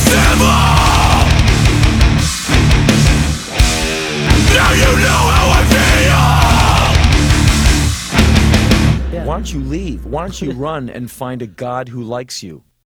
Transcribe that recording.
Now you know how I feel. Why don't you leave? Why don't you run and find a God who likes you?